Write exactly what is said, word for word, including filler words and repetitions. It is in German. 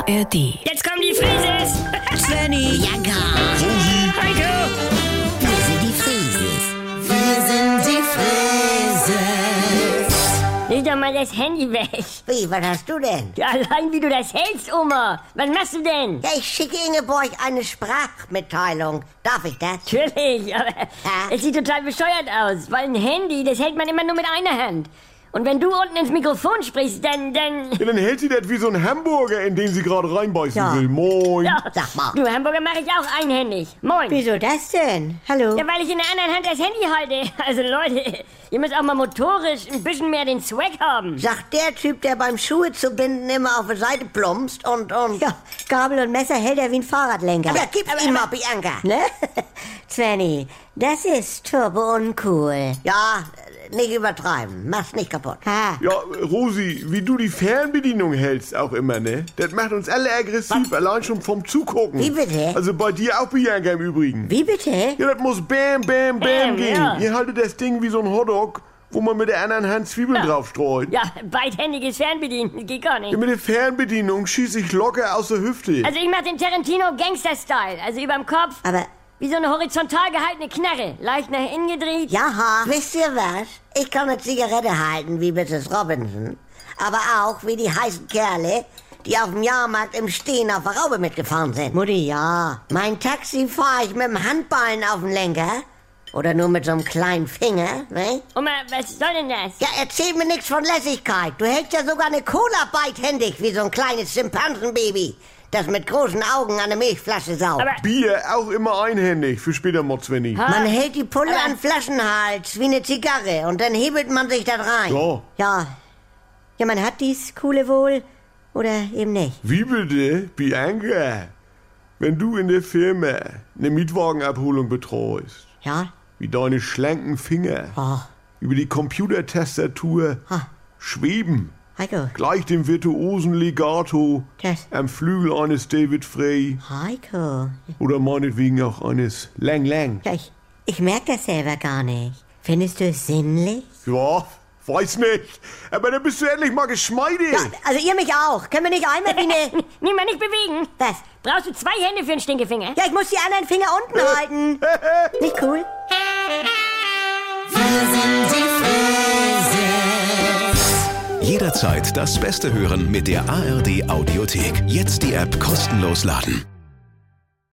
R D. Jetzt kommen die Frises! Svenny, ja gar. Heiko! Wir sind die Frieses. Wir sind die Frieses. Leg doch mal das Handy weg. Wie, was hast du denn? Ja, allein wie du das hältst, Oma. Was machst du denn? Ja, ich schicke Ingeborg eine Sprachmitteilung. Darf ich das? Natürlich, aber es sieht total bescheuert aus, weil ein Handy, das hält man immer nur mit einer Hand. Und wenn du unten ins Mikrofon sprichst, dann, dann... Ja, dann hält sie das wie so ein Hamburger, in den sie gerade reinbeißen Ja. will. Moin. Ja, Sag mal. du, Hamburger mache ich auch einhändig. Moin. Wieso das denn? Hallo? Ja, weil ich in der anderen Hand das Handy halte. Also Leute, ihr müsst auch mal motorisch ein bisschen mehr den Swag haben. Sagt der Typ, der beim Schuhe zu binden immer auf die Seite plumpst und, und... Ja, Gabel und Messer hält er wie ein Fahrradlenker. Ja, gib ihm mal, Bianca. Ne? Svenny, das ist turbo uncool. Ja, nicht übertreiben. Mach's nicht kaputt. Ha. Ja, Rosi, wie du die Fernbedienung hältst auch immer, ne? Das macht uns alle aggressiv, allein schon vom Zugucken. Wie bitte? Also bei dir auch, Bianca, im Übrigen. Wie bitte? Ja, das muss bam, bam, bam, Bam, gehen. ja. Ihr haltet das Ding wie so ein Hotdog, wo man mit der anderen Hand Zwiebeln drauf streut. Ja, beidhändiges Fernbedienen, geht gar nicht. Ja, mit der Fernbedienung schieße ich locker aus der Hüfte. Also ich mach den Tarantino Gangster-Style, also überm Kopf, Aber... wie so eine horizontal gehaltene Knarre, leicht nach innen gedreht. Jaha, wisst ihr was? Ich kann eine Zigarette halten wie Misses Robinson, aber auch wie die heißen Kerle, die auf dem Jahrmarkt im Stehen auf der Raube mitgefahren sind. Mutti, ja. Mein Taxi fahre ich mit dem Handballen auf dem Lenker oder nur mit so einem kleinen Finger, ne? Oma, was soll denn das? Ja, erzähl mir nichts von Lässigkeit. Du hältst ja sogar eine Cola beidhändig wie so ein kleines Schimpansenbaby, das mit großen Augen an eine Milchflasche saugt. Aber, Bier auch immer einhändig, für später mal, Svenny. Ha? Man hält die Pulle Aber- an Flaschenhals wie eine Zigarre und dann hebelt man sich das rein. Ja. Ja. Ja, man hat dies coole wohl oder eben nicht. Wie bitte, Bianca? Wenn du in der Firma eine Mietwagenabholung betreust, Ja? wie deine schlanken Finger Oh, über die Computertastatur Ha. schweben, Heiko. gleich dem virtuosen Legato Das. am Flügel eines David Frey Heiko. oder meinetwegen auch eines Lang Lang. Ja, ich, ich merke das selber gar nicht. Findest du es sinnlich? Ja, weiß nicht. Aber dann bist du endlich mal geschmeidig. Ja, also ihr mich auch. Können wir nicht einmal wie eine... niemand nicht bewegen. Was? Brauchst du zwei Hände für einen Stinkefinger? Ja, ich muss die anderen Finger unten halten. Nicht cool? Jederzeit das Beste hören mit der A R D Audiothek. Jetzt die App kostenlos laden.